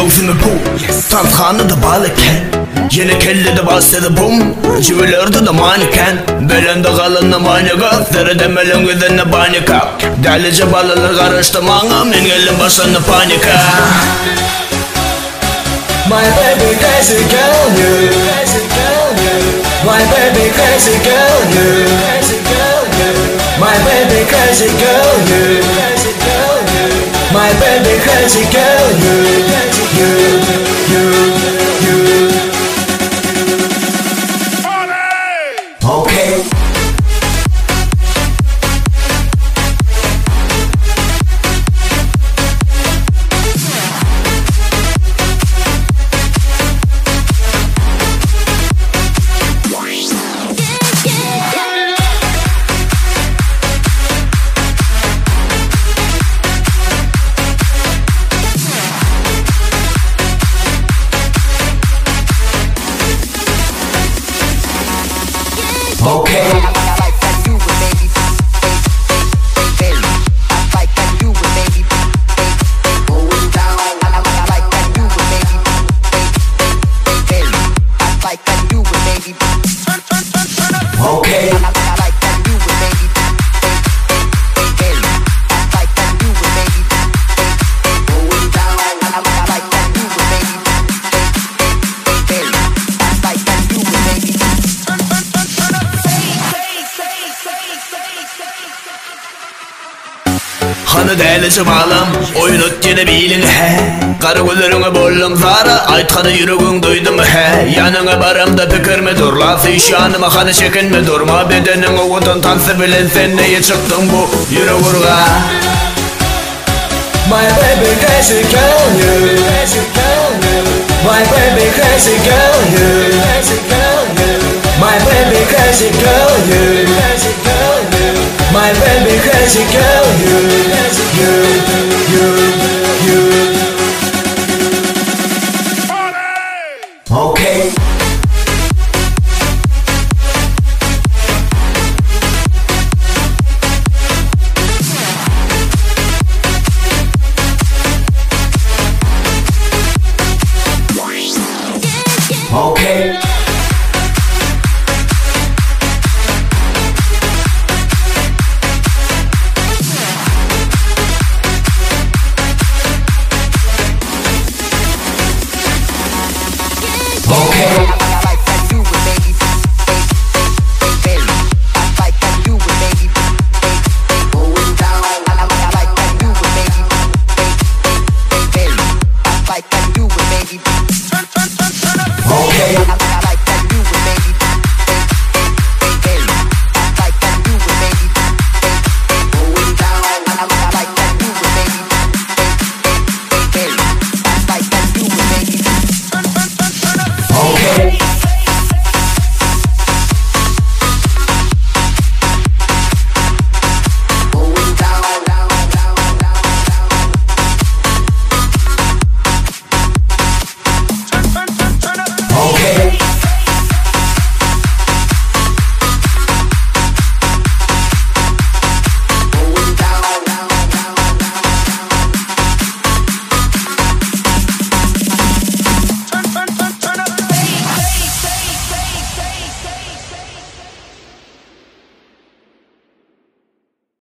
Mevsimi bu, Tanrı'nı da balıken Yine kelle de bahsedi bum Çivilerde de maniken Belende kalınna manyak Dere demelen güdenne panika Delice balalar karıştı manga Men gelin başlarına panika My baby crazy girl, you. My baby crazy girl, you. My baby crazy girl, you. My baby crazy girl, you. Okay. Okay. Hanı delici balım Oyun ötkeni bilin he Karı güllerine bollum zara Aytkanı yüreğin duydum he Yanına baramda pikirme dur Lafı işyanıma kanı çekinme durma Bedenin oğudun tansı bilen sen neye çıktın bu Yürü vurga My baby crazy girl, you. My baby crazy girl, you. My baby crazy girl, you. My baby crazy girl, you.